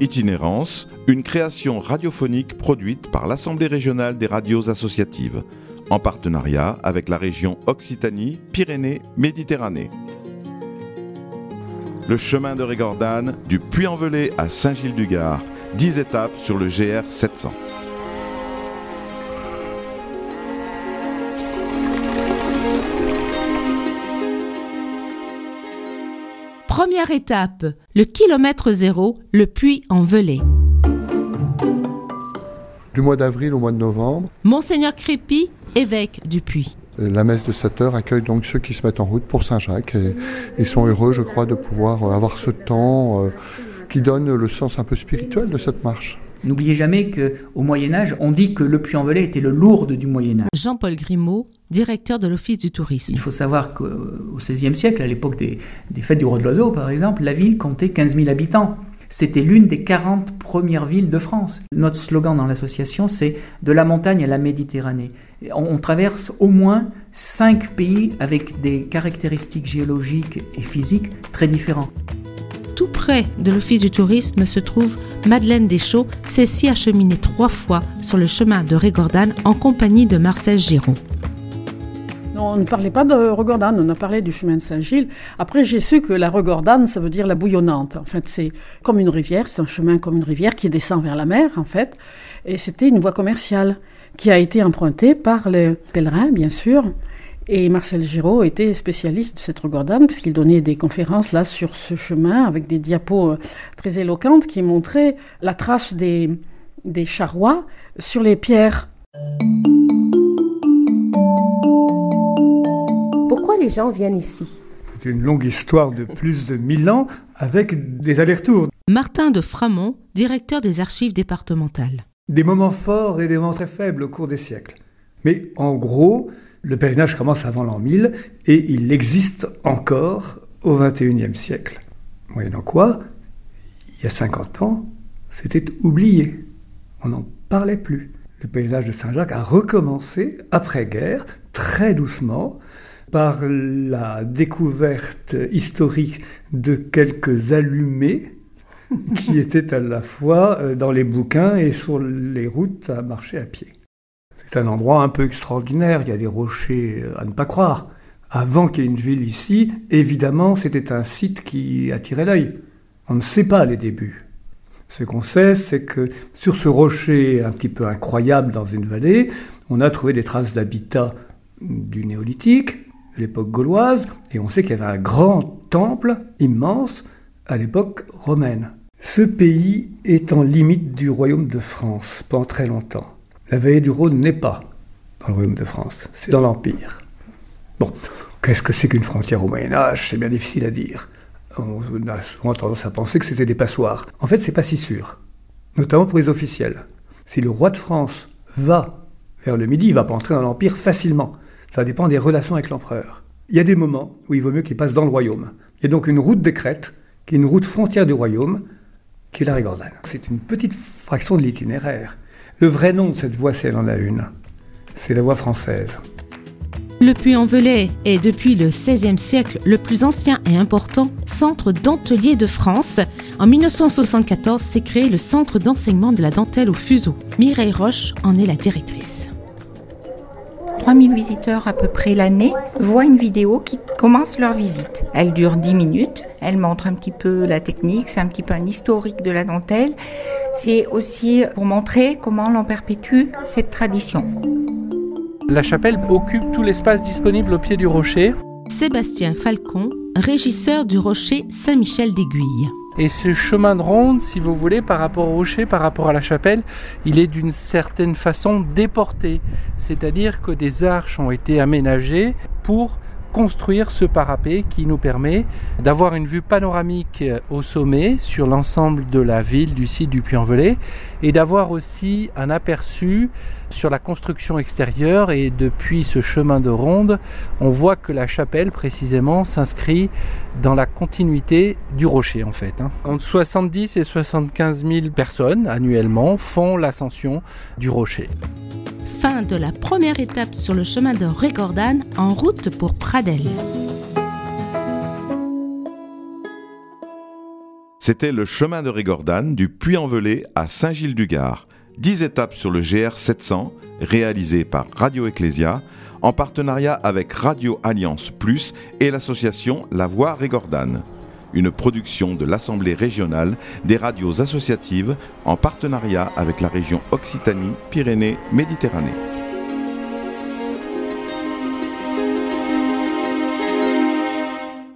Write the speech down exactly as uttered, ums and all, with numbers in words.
Itinérance, une création radiophonique produite par l'Assemblée régionale des radios associatives, en partenariat avec la région Occitanie-Pyrénées-Méditerranée. Le chemin de Régordane, du Puy-en-Velay à Saint-Gilles-du-Gard, dix étapes sur le G R sept cents. Première étape, le kilomètre zéro, le Puy-en-Velay. Du mois d'avril au mois de novembre. Monseigneur Crépy, évêque du Puy. La messe de sept heures accueille donc ceux qui se mettent en route pour Saint-Jacques. Et ils sont heureux, je crois, de pouvoir avoir ce temps euh, qui donne le sens un peu spirituel de cette marche. N'oubliez jamais qu'au Moyen-Âge, on dit que le Puy-en-Velay était le Lourdes du Moyen-Âge. Jean-Paul Grimaud, directeur de l'Office du tourisme. Il faut savoir qu'au seizième siècle, à l'époque des, des fêtes du Roi de l'Oiseau, par exemple, la ville comptait quinze mille habitants. C'était l'une des quarante premières villes de France. Notre slogan dans l'association, c'est « De la montagne à la Méditerranée ». On, on traverse au moins cinq pays avec des caractéristiques géologiques et physiques très différents. Tout près de l'Office du tourisme se trouve Madeleine Deschaux, celle-ci a cheminé trois fois sur le chemin de Régordane en compagnie de Marcel Giraud. On ne parlait pas de Régordane, on a parlé du chemin de Saint-Gilles. Après, j'ai su que la Régordane, ça veut dire la bouillonnante. En fait, c'est comme une rivière, c'est un chemin comme une rivière qui descend vers la mer, en fait. Et c'était une voie commerciale qui a été empruntée par les pèlerins, bien sûr. Et Marcel Giraud était spécialiste de cette Régordane, puisqu'il donnait des conférences là sur ce chemin avec des diapos très éloquentes qui montraient la trace des, des charrois sur les pierres. Pourquoi les gens viennent ici ? C'est une longue histoire de plus de mille ans avec des allers-retours. Martin de Framont, directeur des archives départementales. Des moments forts et des moments très faibles au cours des siècles. Mais en gros, le pèlerinage commence avant l'an mille et il existe encore au vingt et unième siècle. Moyennant quoi, il y a cinquante ans, c'était oublié. On n'en parlait plus. Le pèlerinage de Saint-Jacques a recommencé après-guerre, très doucement, par la découverte historique de quelques allumés qui étaient à la fois dans les bouquins et sur les routes à marcher à pied. C'est un endroit un peu extraordinaire, il y a des rochers à ne pas croire. Avant qu'il y ait une ville ici, évidemment, c'était un site qui attirait l'œil. On ne sait pas les débuts. Ce qu'on sait, c'est que sur ce rocher un petit peu incroyable dans une vallée, on a trouvé des traces d'habitat du néolithique, de l'époque gauloise, et on sait qu'il y avait un grand temple immense à l'époque romaine. Ce pays est en limite du royaume de France pendant très longtemps. La vallée du Rhône n'est pas dans le royaume de France, c'est dans l'Empire. Bon, qu'est-ce que c'est qu'une frontière au Moyen-Âge ? C'est bien difficile à dire. On a souvent tendance à penser que c'était des passoires. En fait, c'est pas si sûr, notamment pour les officiels. Si le roi de France va vers le Midi, il va pas entrer dans l'Empire facilement. Ça dépend des relations avec l'empereur. Il y a des moments où il vaut mieux qu'il passe dans le royaume. Il y a donc une route des Crêtes, qui est une route frontière du royaume, qui est la Régordane. C'est une petite fraction de l'itinéraire. Le vrai nom de cette voie, si elle en a une, c'est la voie française. Le Puy-en-Velay est depuis le seizième siècle le plus ancien et important centre dentelier de France. En mille neuf cent soixante-quatorze s'est créé le centre d'enseignement de la dentelle au fuseau. Mireille Roche en est la directrice. trois mille visiteurs à peu près l'année voient une vidéo qui commence leur visite. Elle dure dix minutes, elle montre un petit peu la technique, c'est un petit peu un historique de la dentelle. C'est aussi pour montrer comment l'on perpétue cette tradition. La chapelle occupe tout l'espace disponible au pied du rocher. Sébastien Falcon, régisseur du rocher Saint-Michel d'Aiguille. Et ce chemin de ronde, si vous voulez, par rapport au rocher, par rapport à la chapelle, il est d'une certaine façon déporté. C'est-à-dire que des arches ont été aménagées pour construire ce parapet qui nous permet d'avoir une vue panoramique au sommet sur l'ensemble de la ville, du site du Puy-en-Velay, et d'avoir aussi un aperçu sur la construction extérieure. Et depuis ce chemin de ronde, on voit que la chapelle précisément s'inscrit dans la continuité du rocher en fait. Entre soixante-dix et soixante-quinze mille personnes annuellement font l'ascension du rocher. Fin de la première étape sur le chemin de Régordane, en route pour Pradelles. C'était le chemin de Régordane du Puy-en-Velay à Saint-Gilles-du-Gard. dix étapes sur le G R sept cents, réalisé par Radio Ecclésia, en partenariat avec Radio Alliance Plus et l'association La Voix Régordane. Une production de l'Assemblée régionale des radios associatives en partenariat avec la région Occitanie-Pyrénées-Méditerranée.